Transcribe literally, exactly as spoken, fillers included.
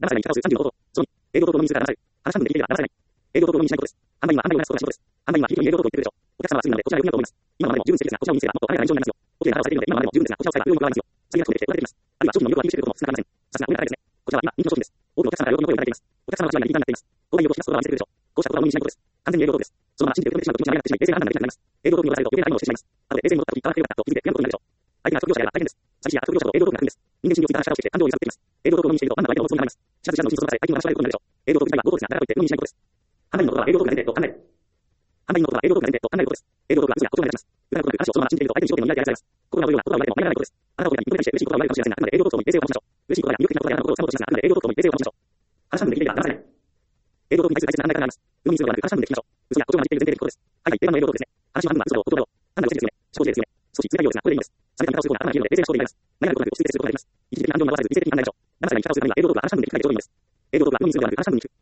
騙されないにさんじゅうごほど。そのに、営業投稿の人数が騙される。話半分で聞いていれば騙されない。営業投稿のみしないことです。販売員は販売を話すことが仕事です。販売員は非常に営業投稿を言ってくるでしょう。お客様はすぐなので、こちらでよく見ようと思います。今までも十分清潔なこちらのお店がもっと華やかな印象になりますよ。お綺麗な方をされているので、今までも十分ですが、こちらを使えばより良いものがありますよ。最悪そうできて、おられています。あるいは商品の魅力をアピールしていることも少なくありません。さすが、お値が高いですね。こちらは今、人気の商品です。多くのお客様から喜びの声をいただいています。お客様は間違いなく敏感になっています。購買意欲を引き出すことは見せてくるでしょう。こうしたことは無理にしないことです。完全に営業投稿です。そのまま信じて受け止めてしまうと気持ちが上がってしまい、冷静な判断ができなくなります。営業投稿に渡されると余計な買い物をしてしまいます。後で冷静に戻った時、買わなければよかったと気づいて悔やむことになるでしょう。相手が悪徳業者であれば大変です。詐欺師や悪徳業者と営業投稿が来るんです。人間心理をついた話し方をしてきて感情を揺さぶっています。営業投稿のみにしていると、あんな相手の持つものになります。知らず知らずのうちにその場で相手に渡されることになるでしょう。営業投稿自体は合法ですが、だからといって無理にしないことです。販売員のことは営業投稿が前提と考える。販売員のことは営業投稿が前提と考えることです。営業投稿は嘘や誇張が目立ちます。疑うことなく話をそのまま信じていると相手に焦点の見られていらっしゃいます。心が折れるようなことは言われても曲げられないことです。あなたを見たり、認めたりして嬉しいことは言われるかもしれませんが、あくまで営業投稿に冷静を保ちましょう。嬉しいことや魅力的なことやあなたのことをサポートしますが、あくまで営業投稿に冷静を保ちましょう。話半分で聞いていれば騙されない。営業投稿に対する大切な考え方があります。うまみするのではなく話半分で聞きましょう。嘘や誇張が混じっている前提的ことです。はいはい、定番の営業投稿ですね。話の半分は嘘と誇張だろう。判断をしてですよね。思考してですよね。少し冷たいようですが、これでいいのです。冷めた見方をすることが頭が冷えるので冷静な思考でいられます。何やることなく落ち着いてすることができます。一時的な感情に惑わさず理性的に考えましょう。騙されない見方をするためには営業投稿は話半分で聞くだけでちょうどいいのです。営業投稿はうまみするのではなく話半分に聞く。